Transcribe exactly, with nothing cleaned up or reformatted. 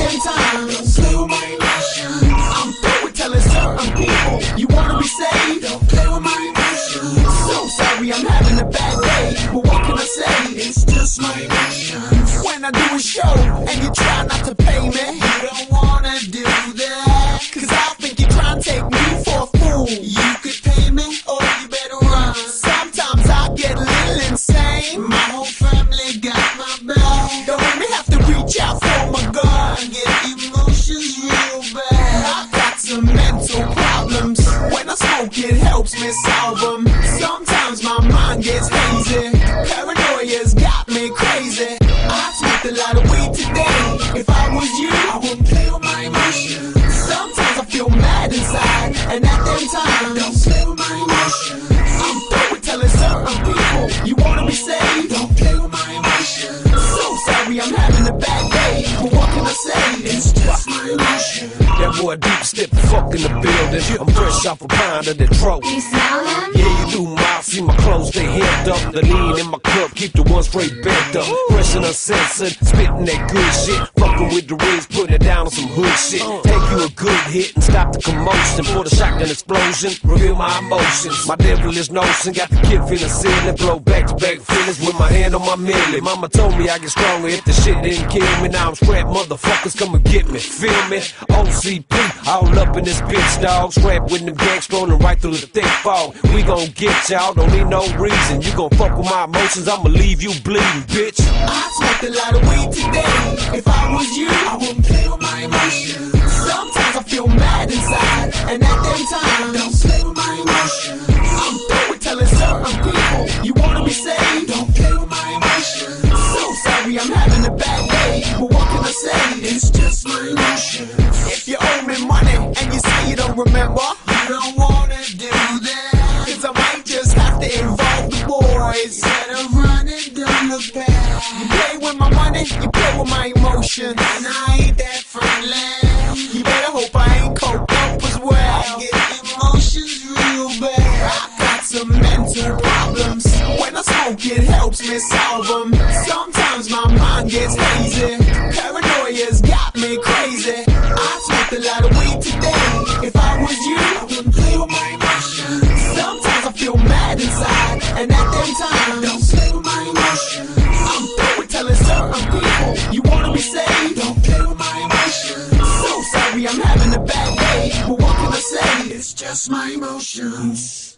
them times, don't play with my emotions. I'm through with telling certain people, you wanna be saved, don't play with my emotions. So sorry, I'm having a bad day, but what can I say? It's just my emotions. When I do a show and you try not to pay me, you don't wanna do that, cause I think you try and take me for a fool. You could pay me or you better run. Sometimes I get a little insane, my whole family got my back. Don't make me have to reach out for my gun and get emotions real bad. I got some mental problems, when I smoke it helps me solve them. Sometimes my mind gets hazy, paranoia's got me crazy. I smoked a lot of weed today, if I was you, I wouldn't play with my emotions. Sometimes I feel mad inside, and at them times, don't play with my emotions. I'm through with telling certain people, you wanna be saved, don't play with my emotions. So sorry, I'm having a bad day, but what can I say? It's just my emotions. That boy deep step fuck in the building. I'm fresh off a pound of that throat. You smell him? Yeah, you do, ma. See my clothes, they hemmed up. The lean in my cup, keep the one straight bent up. Fresh and uncensored, spitting that good shit. Fucking with the rigs, putting it down on some hood shit. Take you a good hit and stop the commotion. For the shotgun explosion, reveal my emotions. My devilish notion got the kid feeling ceiling. Blow back to back feelings with my hand on my millie. Mama told me I get stronger if the shit didn't kill me. Now I'm strapped, motherfuckers come and get me. Feel me? O C P, all up in this bitch, dog. Strapped with them gangs rolling right through the thick fog. We gon' get y'all, don't need no reason. You gon' fuck with my emotions, I'ma leave you bleeding, bitch. I smoked a lot of weed today, if I was you, I wouldn't play with my emotions. Sometimes I feel mad inside, and at them times, don't play with my emotions. I'm through with telling certain people, you wanna be saved, don't play with my emotions. So sorry, I'm having a bad day, but what can I say? It's just my emotions. If you owe me money and you say you don't remember, you don't wanna do that, cause I might just have to involve the boys. Better run and don't look back. You play with my money, you play with my emotions, and I ain't that friendly. You better hope I ain't coked up as well. I get emotions real bad. I got some mental problems, when I smoke it helps me solve them. Sometimes my mind gets hazy, paranoia's got me crazy. I smoked a lot of weed today, if I was you, I wouldn't play with my emotions. Sometimes I feel mad inside, and at them times, don't play with my emotions. I'm through with telling certain people, you wanna be saved, don't play with my emotions. So sorry, I'm having a bad day, but what can I say? It's just my emotions.